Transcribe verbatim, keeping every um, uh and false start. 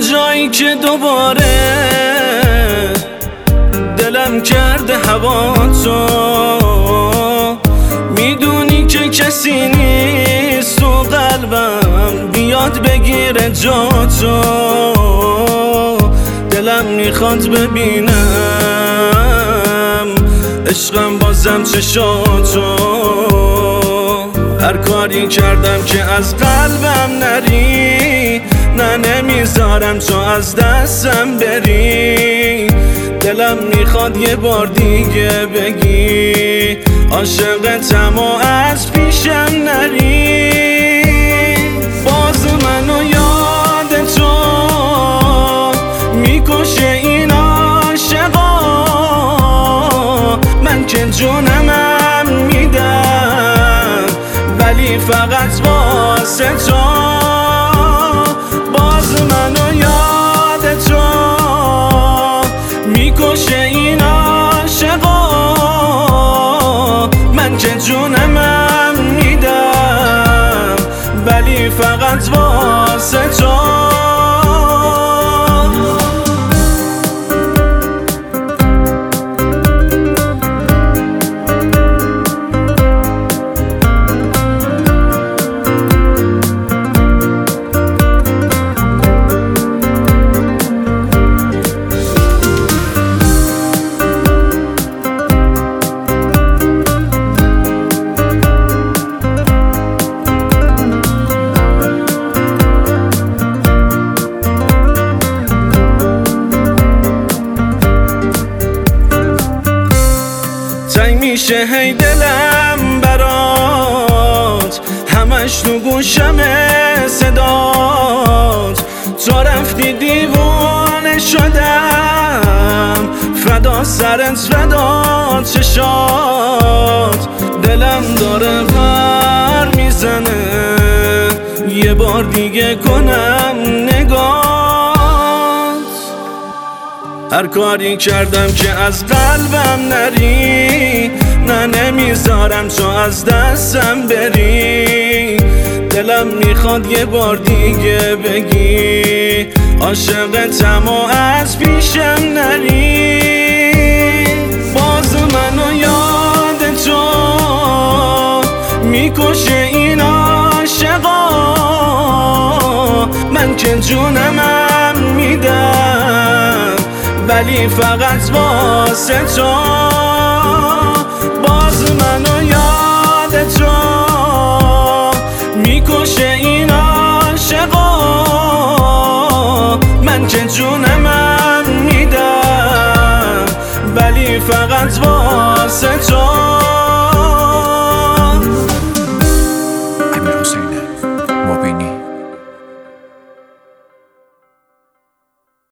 جایی که دوباره دلم کرده هوا تو، میدونی که کسی نیست تو قلبم بیاد بگیره جا تو. دلم میخواد ببینم عشقم بازم چشاتو. هر کاری کردم که از قلبم نری، نه نمیذارم تو از دستم بری. دلم میخواد یه بار دیگه بگی عاشقتم و از پیشم نری. باز منو یاد تو میکشه این عاشقا، من که جونمم میدم ولی فقط واسه تو. باز منو یاد تو میکشه این عاشقا، من که جونمم میدم ولی فقط واسه تو. تنگ میشه هی دلم برات، همش تو گوشمه صدات. تو رفتی دیوانه شدم، فدا سرت فدا چشات. دلم داره غر میزنه یه بار دیگه کنم نگات. هر کاری کردم که از قلبم نری، نه نمیذارم تو از دستم بری. دلم میخواد یه بار دیگه بگی عاشقتم و از پیشم نری. باز منو یاد تو میکشه این عاشقا، من که جونمم میدم ولی فقط واسه تو. باز منو یاد تو میکشه این عاشقا، من که جونمم میدم ولی فقط واسه تو.